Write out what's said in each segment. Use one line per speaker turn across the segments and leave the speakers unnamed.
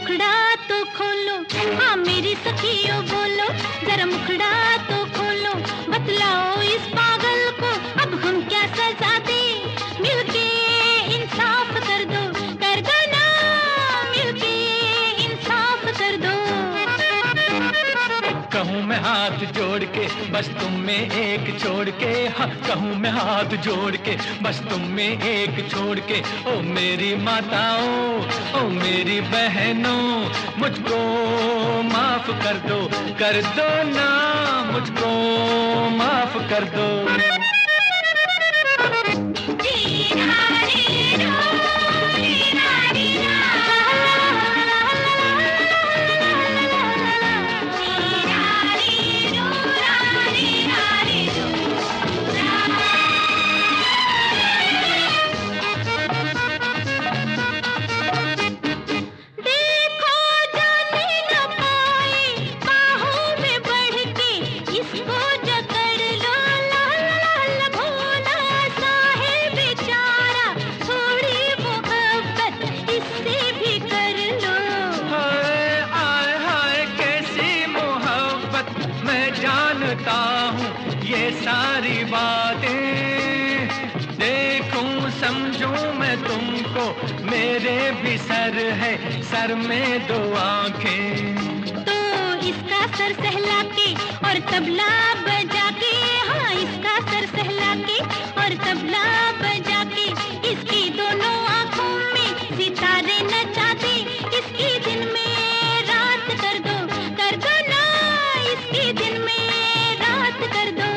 मुखड़ा तो खोलो, हाँ मेरी सखियों बोलो, जरा मुखड़ा तो खोलो, बतलाओ इस पागल को अब हम क्या सजा दे, मिलके इंसाफ कर दो ना, मिलके इंसाफ कर दो।
कहूँ मैं हाथ जोड़ के बस तुम में एक छोड़ के, हाँ कहूँ मैं हाथ जोड़ के बस तुम में एक छोड़ के, ओ मेरी माताओं, ओ मेरी बहनों, मुझको माफ कर दो ना, मुझको माफ कर दो। जानता हूँ ये सारी बातें, देखूं समझूं मैं तुमको, मेरे भी सर है, सर में दो आंखें।
तो इसका सर सहला के और तबला बजा के, हाँ इसका सर सहला के और तबला बजा के, इसकी दोनों आंखों में सितारे नचा दे, इसकी दिन में रात कर दो ना, इसकी दिन में रात कर दो।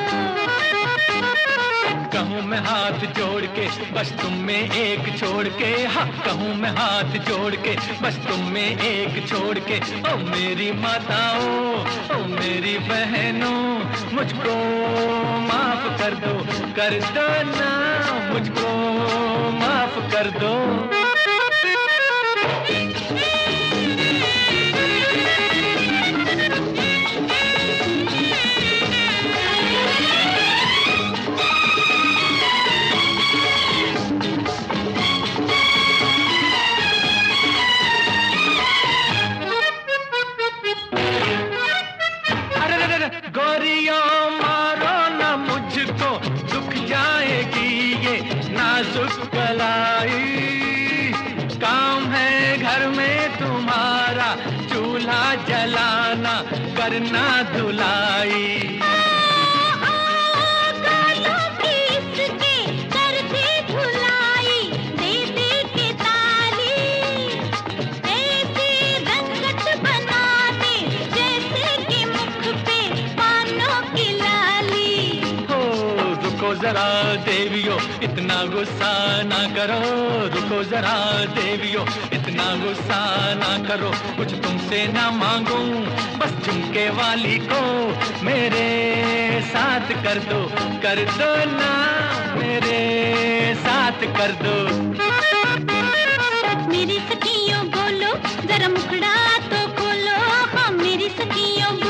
कहूँ मैं हाथ जोड़ के बस तुम में एक छोड़ के, हाँ कहूँ मैं हाथ जोड़ के बस तुम में एक छोड़ के, ओ मेरी माताओं, ओ मेरी बहनों, मुझको माफ कर दो ना, मुझको माफ कर दो। गोरियों मारो न मुझको, दुख जाएगी ये नाजुक कलाई, काम है घर में तुम्हारा, चूल्हा जलाना करना धुलाई। जरा देवियों इतना गुस्सा ना करो, रुको जरा देवियों इतना गुस्सा ना करो, कुछ तुमसे ना मांगूं, बस झुमके वाली को मेरे साथ कर दो ना, मेरे साथ कर दो।
मेरी सखियों बोलो, जरा मुखड़ा तो खोलो, हाँ मेरी सखियों